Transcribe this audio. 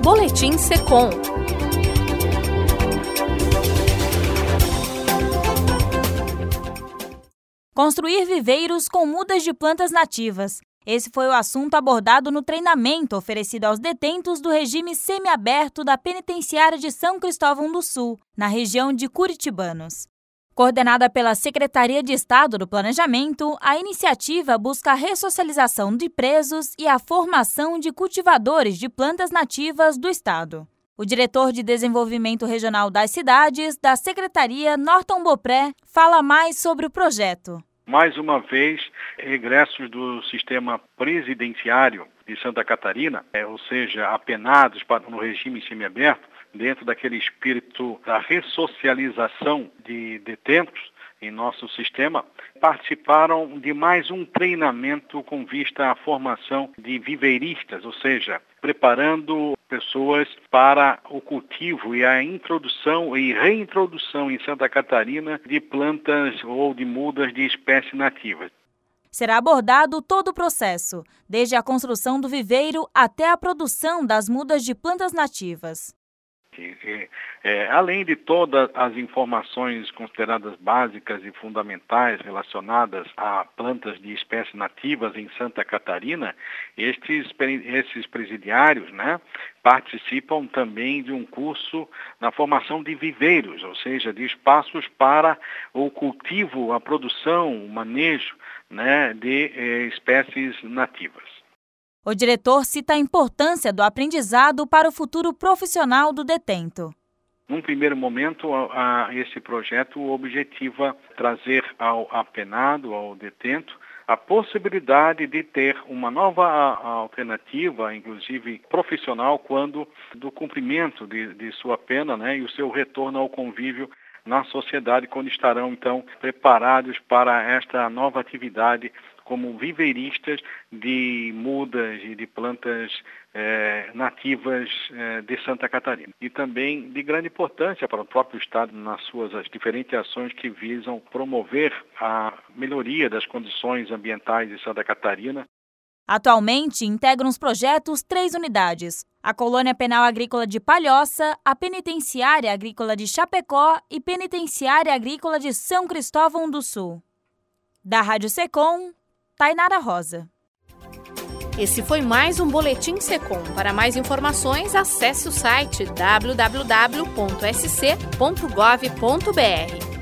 Boletim Secom. Construir viveiros com mudas de plantas nativas. Esse foi o assunto abordado no treinamento oferecido aos detentos do regime semiaberto da Penitenciária de São Cristóvão do Sul, na região de Curitibanos. Coordenada pela Secretaria de Estado do Planejamento, a iniciativa busca a ressocialização de presos e a formação de cultivadores de plantas nativas do Estado. O diretor de Desenvolvimento Regional das Cidades, da Secretaria, Norton Bopré, fala mais sobre o projeto. Mais uma vez, egressos do sistema presidenciário de Santa Catarina, ou seja, apenados no regime semiaberto, dentro daquele espírito da ressocialização de detentos em nosso sistema, participaram de mais um treinamento com vista à formação de viveiristas, ou seja, preparando pessoas para o cultivo e a introdução e reintrodução em Santa Catarina de plantas ou de mudas de espécies nativas. Será abordado todo o processo, desde a construção do viveiro até a produção das mudas de plantas nativas. Além de todas as informações consideradas básicas e fundamentais relacionadas a plantas de espécies nativas em Santa Catarina, esses presidiários, participam também de um curso na formação de viveiros, ou seja, de espaços para o cultivo, a produção, o manejo de espécies nativas. O diretor cita a importância do aprendizado para o futuro profissional do detento. Num primeiro momento, esse projeto objetiva trazer ao apenado, ao detento, a possibilidade de ter uma nova alternativa, inclusive profissional, quando do cumprimento de sua pena, e o seu retorno ao convívio na sociedade, quando estarão, então, preparados para esta nova atividade como viveiristas de mudas e de plantas nativas de Santa Catarina. E também de grande importância para o próprio Estado nas suas diferentes ações que visam promover a melhoria das condições ambientais de Santa Catarina. Atualmente, integram os projetos 3 unidades: a Colônia Penal Agrícola de Palhoça, a Penitenciária Agrícola de Chapecó e Penitenciária Agrícola de São Cristóvão do Sul. Da Rádio Secom, Tainara Rosa. Esse foi mais um Boletim Secom. Para mais informações, acesse o site www.sc.gov.br.